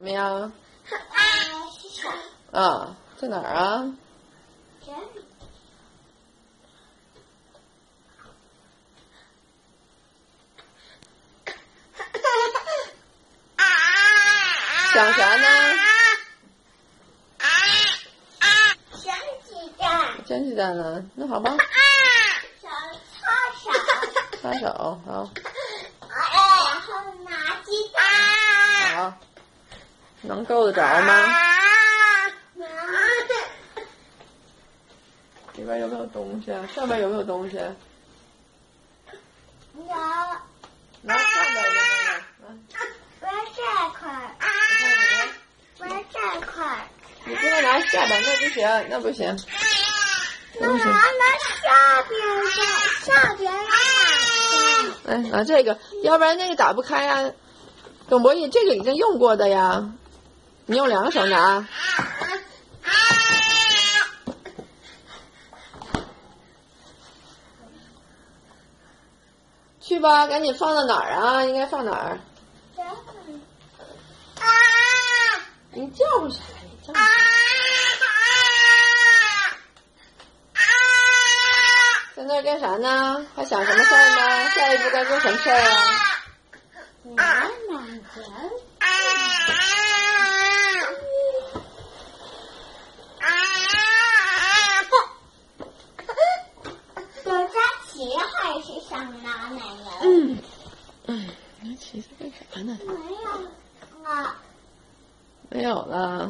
么呀？啊，在哪儿啊？ 这里。 想啥呢？ 想鸡蛋。 煎鸡蛋呢？那好吧。 想擦手。 擦手，好。 然后拿鸡蛋。 好。能够得着吗？里边有没有东西啊？上面有没有东西？ 有。 拿上边的那个。 我要这块。我要这块。 你不能拿下边，那不行，那不行。 那我拿下边的，下边的。 哎，拿这个，要不然那个打不开呀。董博弈，这个已经用过的呀，你用两个手拿。去吧，赶紧放到哪儿啊？应该放哪儿？你叫不起来，你叫不起来。在那儿干啥呢？还想什么事儿呢？下一步该做什么事儿啊？ 拿两个。董佳琪还是想拿哪个？ 拿旗子干啥呢？ 没有了。 没有了。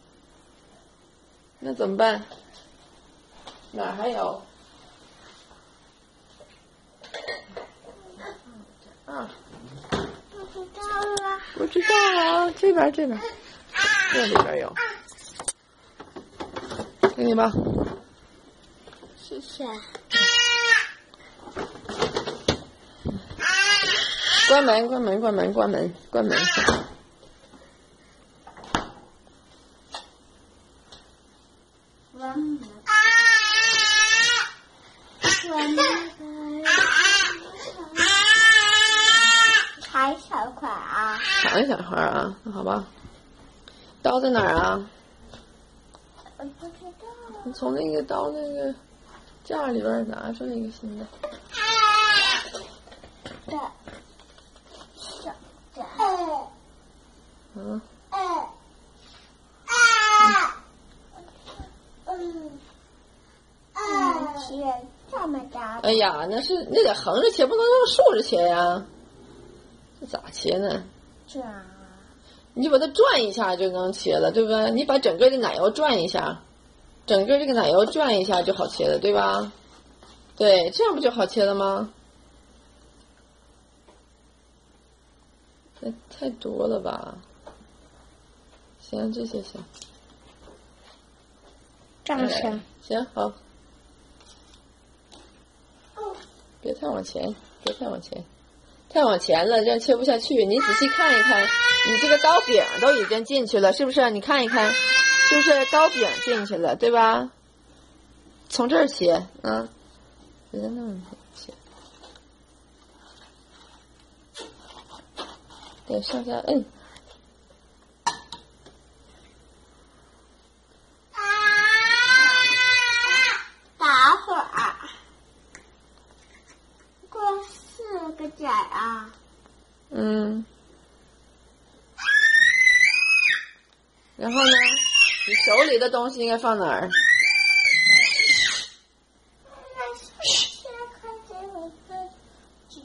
那怎么办？哪儿还有？啊， 不知道了。 不知道啊，这边，这里边有，给你吧。 谢谢。 关门，关门，关门，关门，关门。 裁小块啊。 尝一小块啊，那好吧。刀在哪儿啊？ 我不知道。 你从那个刀那个架里边拿出那个新的。 对。这。 嗯。 切这么大。 哎呀，那得横着切，不能用竖着切呀。这咋切呢？ 这样啊。 你就把它转一下就能切了，对不对？你把整个的奶油转一下，整个这个奶油转一下就好切了，对吧？对，这样不就好切了吗？那太多了吧？行，这些行。 这样行。 行，好。别太往前，别太往前，太往前了，这样切不下去。你仔细看一看，你这个刀柄都已经进去了，是不是？你看一看，是不是刀柄进去了，对吧？从这儿切，别那么切。对，上下摁。 打会儿。过4个点啊。 然后呢？你手里的东西应该放哪儿？ 先看这我自己。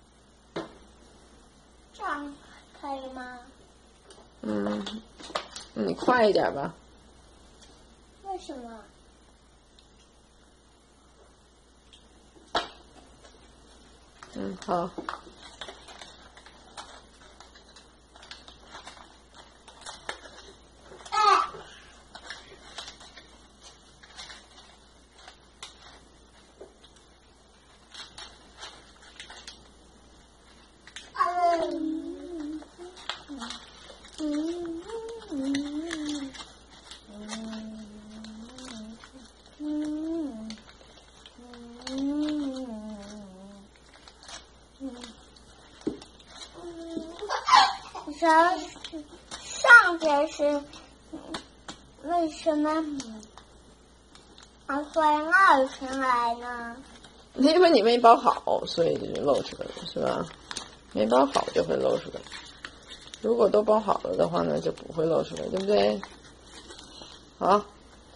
这样可以吗？ 你快一点吧。 为什么？ 好。 上边解释为什么会露出来呢？ 因为你没包好，所以就露出来了，是吧？没包好就会露出来。如果都包好了的话呢，就不会露出来，对不对？好。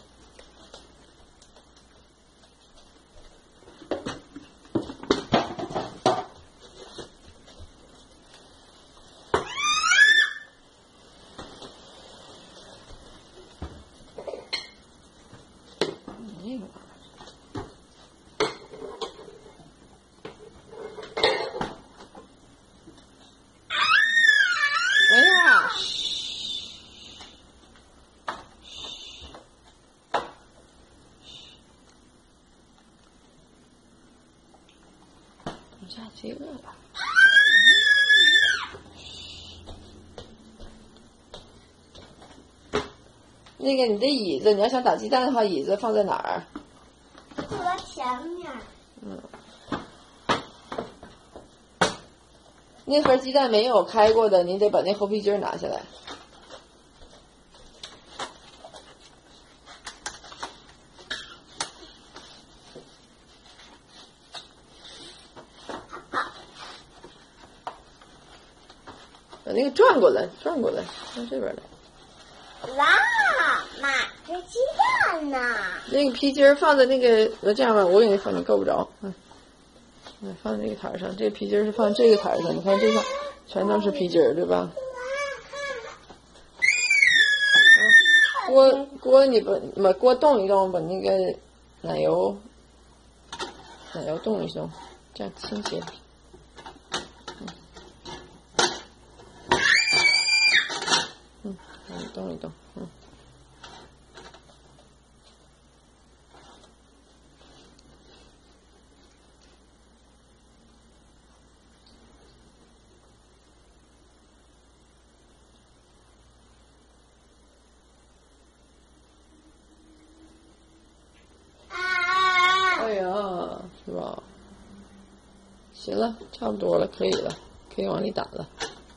哎呀，等下饥饿了。那个你的椅子，你要想打鸡蛋的话，椅子放在哪儿？ 放在前面。 那盒鸡蛋没有开过的，你得把那厚皮筋儿拿下来。把那个转过来，转过来，到这边来。 哇，哪个鸡蛋呢？ 那个皮筋儿放在那个，这样吧，我给你放，你够不着。放在这个台上，这个皮筋儿是放这个台上，你看这上全都是皮筋儿，对吧？锅你把锅动一动，把那个奶油动一动，这样倾斜。动一动，哎呀，是吧？行了，差不多了，可以了，可以往里打了。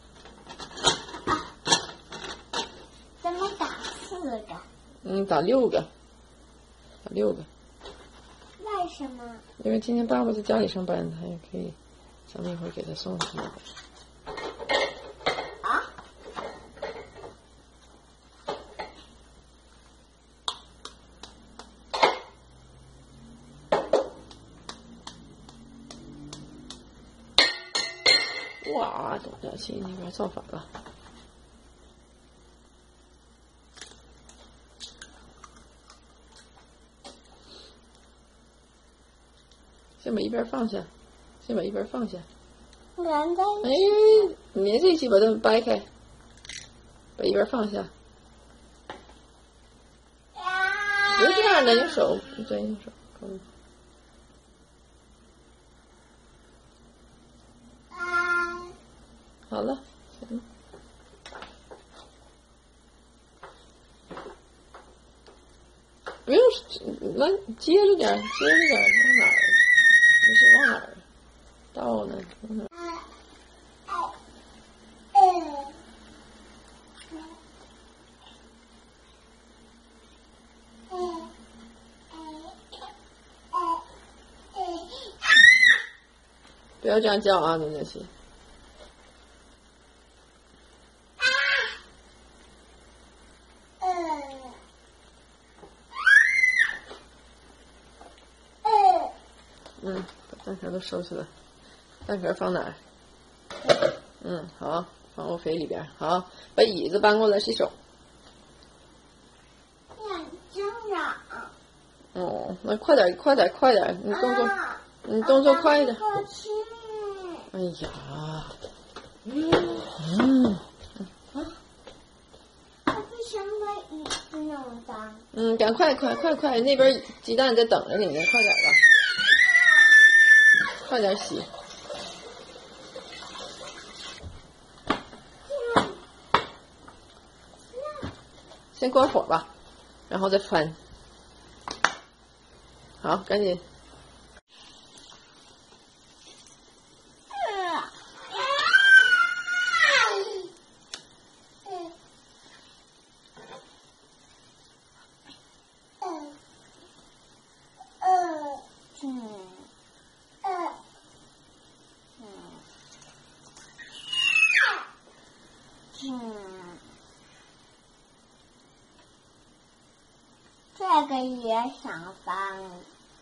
咱们打4个。 打6个，打6个。 为什么？ 因为今天爸爸在家里上班，他也可以，咱们一会儿给他送去。 啊？ 哇，董小七那边造反了。先把一边放下，先把一边放下。 连在一起。 哎，连在一起把它们掰开，把一边放下。不是这样的，用手，对，用手。好了，行了。不用，来接着点，接着点，往哪儿？你是往哪儿倒呢？往哪儿？不要这样叫啊，董小七。把蛋壳都收起来。蛋壳放哪儿？好，放欧菲里边。好，把椅子搬过来洗手。 眼睛呢？ 那快点，你动作快一点。哎呀， 我不想把椅子弄脏。 赶快，那边鸡蛋在等着你呢，快点吧，快点洗。先关火吧，然后再翻。好，赶紧。 这个也想翻。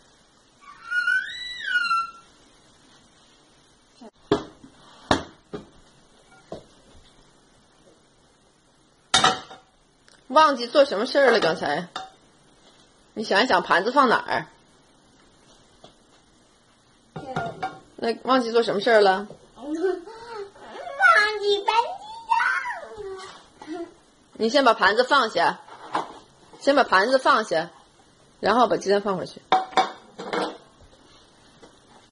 忘记做什么事儿了？刚才，你想一想，盘子放哪儿？那忘记做什么事儿了？ 忘记搬鸡蛋了。 你先把盘子放下，先把盘子放下，然后把鸡蛋放回去。